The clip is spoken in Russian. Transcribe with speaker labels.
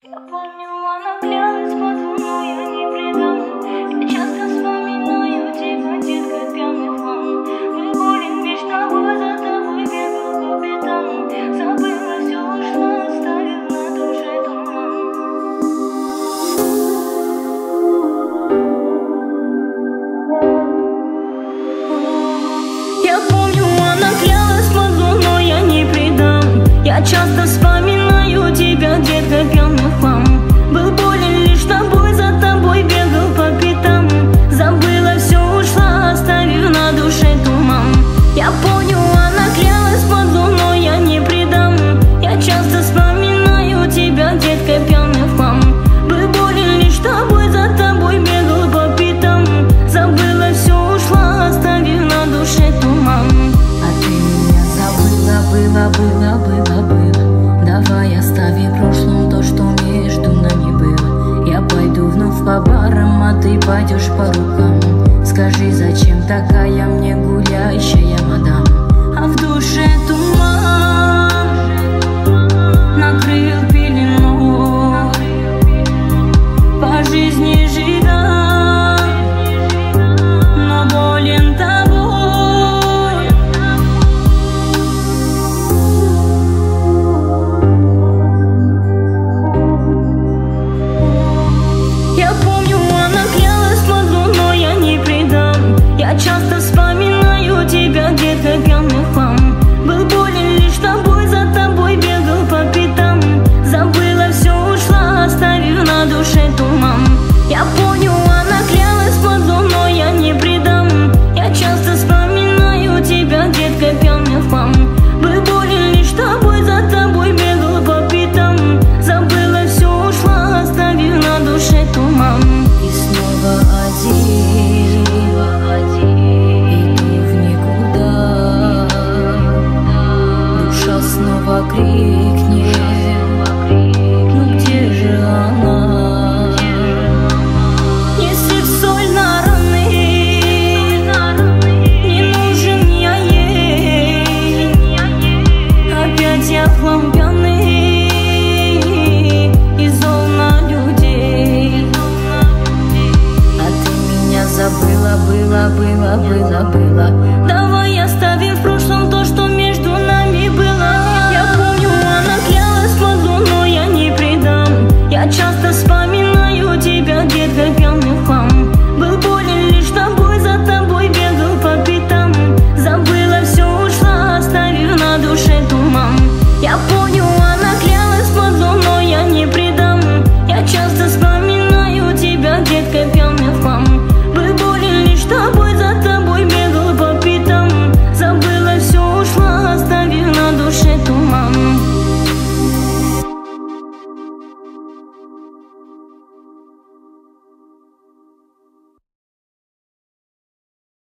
Speaker 1: Я помню, она клялась под луной, я не предам. Я часто вспоминаю тебя, детка, пьяный фан. Мы были меж тобой, за тобой бегал по пятам. Забыла все, ушла, оставив на душе туман. Я помню, она клялась под луной, я не предам. Я часто вспоминаю тебя, детка, пьяный фан. Был болен лишь тобой, за тобой бегал по пятам. Забыла все, ушла, оставив на душе туман. Я помню, она клялась под луной, я не предам. Я часто вспоминаю тебя, детка, пьяный фан. Был болен лишь тобой, за тобой бегал по пятам. Забыла все, ушла, оставив на душе туман.
Speaker 2: А ты меня забыла, было. Давай оставим в прошлом то, что между нами было. Я пойду вновь по барам, а ты пойдешь по рукам. Скажи, зачем такая мне гуляющая мадам?